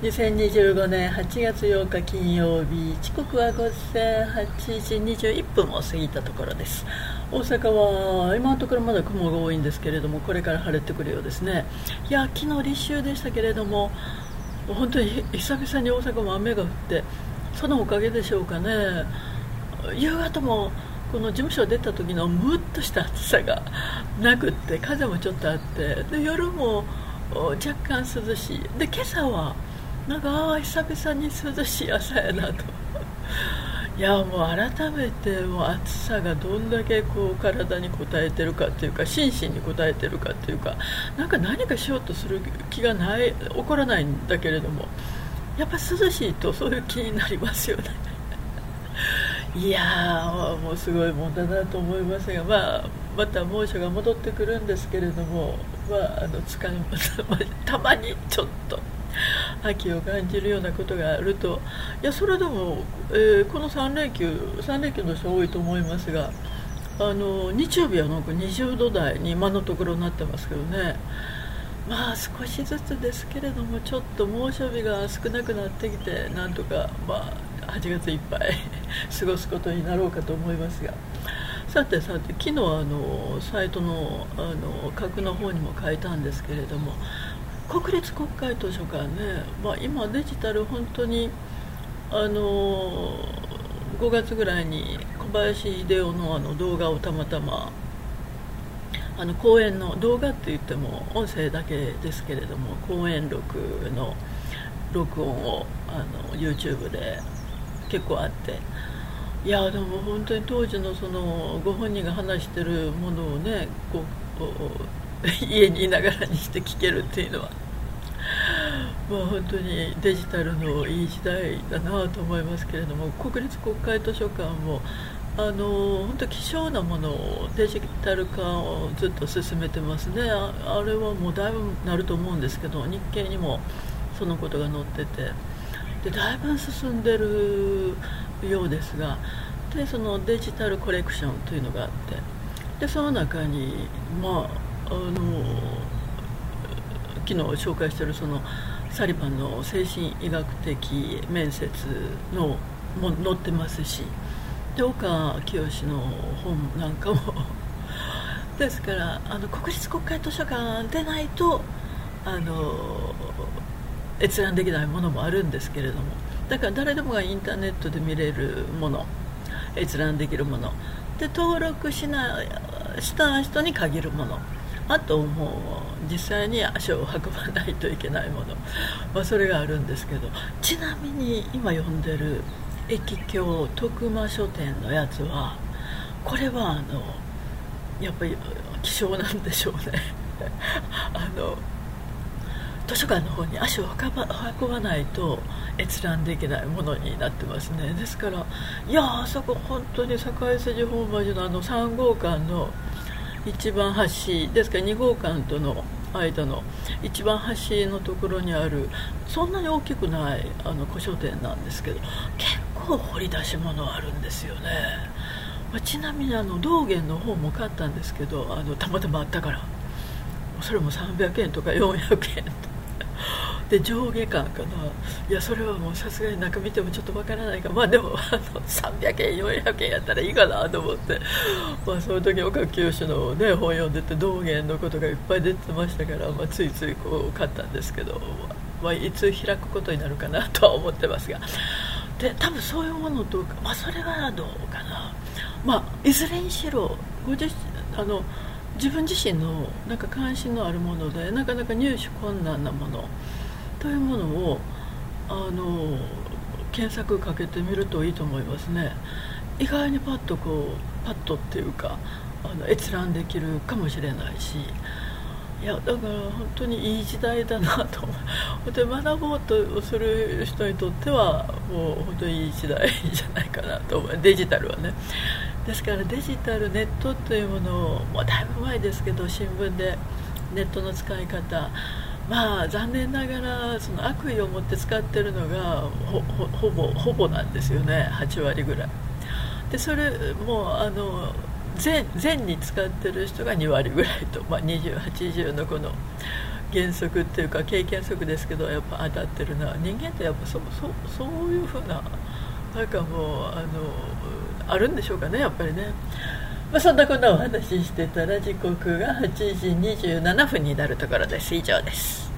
2025年8月8日金曜日、時刻は午前8時21分を過ぎたところです。大阪は今のところまだ雲が多いんですけれども、これから晴れてくるようですね。いや、昨日立秋でしたけれども、本当に久々に大阪も雨が降って、そのおかげでしょうかね。夕方もこの事務所出た時のムッとした暑さがなくって、風もちょっとあって、で夜も若干涼しいで、今朝はなんか久々に涼しい朝やなといや、もう改めてもう暑さがどんだけこう体に応えてるかというか、心身に応えてるかというか、何かしようとする気がない、起こらないんだけれども、やっぱ涼しいとそういう気になりますよねいやー、もうすごいもんだなと思いますが、また猛暑が戻ってくるんですけれども、たまにちょっと秋を感じるようなことがあると、いや、それでも、この3連休の人多いと思いますが、日曜日はなんか20度台に今のところなってますけどね。少しずつですけれども、ちょっと猛暑日が少なくなってきて、なんとか8月いっぱい過ごすことになろうかと思いますが、さて昨日サイトの格の方にも書いたんですけれども、国立国会図書館ね、今デジタル本当に5月ぐらいに小林秀夫の動画をたまたま講演の動画って言っても音声だけですけれども、講演録の録音をYouTube で結構あって、いやでも本当に当時のそのご本人が話してるものをね、こう家にいながらにして聞けるっていうのは、本当にデジタルのいい時代だなと思いますけれども、国立国会図書館も本当希少なものをデジタル化をずっと進めてますね。あれはもうだいぶなると思うんですけど、日経にもそのことが載ってて、でだいぶ進んでるようですが、でそのデジタルコレクションというのがあって、でその中に昨日紹介しているそのサリバンの精神医学的面接のも載ってますし、で岡清の本なんかもですから、国立国会図書館でないと閲覧できないものもあるんですけれども、だから誰でもがインターネットで見れるもの、閲覧できるもので、登録した人に限るもの、あともう実際に足を運ばないといけないもの、それがあるんですけど、ちなみに今読んでる駅京徳間書店のやつは、これはやっぱり希少なんでしょうね図書館の方に足を運ばないと閲覧できないものになってますね。ですから、いや、あそこ本当に堺筋本町の3号館の一番端ですから、2号館との間の一番端のところにある、そんなに大きくない古書店なんですけど、結構掘り出し物あるんですよね。ちなみに道元の本も買ったんですけど、たまたまあったから、それも300円とか400円で上下感かな。いや、それはもうさすがに中見てもちょっとわからないから、でも300円400円やったらいいかなと思って、その時岡清の、ね、本読んでて道元のことがいっぱい出てましたから、ついついこう買ったんですけど、いつ開くことになるかなとは思ってますが、で多分そういうものとか、それはどうかな。いずれにしろ自分自身の関心のあるもので、なかなか入手困難なものというものを検索かけてみるといいと思いますね。意外にパッとっていうか閲覧できるかもしれないし、いやだから本当にいい時代だなと思う。本当に学ぼうとする人にとってはもう本当にいい時代じゃないかなと思う、デジタルはね。ですからデジタルネットというものを、だいぶ前ですけど新聞でネットの使い方、残念ながらその悪意を持って使ってるのがほぼなんですよね、8割ぐらいで、それも善に使ってる人が2割ぐらいと、20、80のこの原則っていうか経験則ですけど、やっぱ当たってるな。人間ってやっぱそういうふうな、なんかもうあるんでしょうかね、やっぱりね。そんなこんなお話ししてたら時刻が8時27分になるところです。以上です。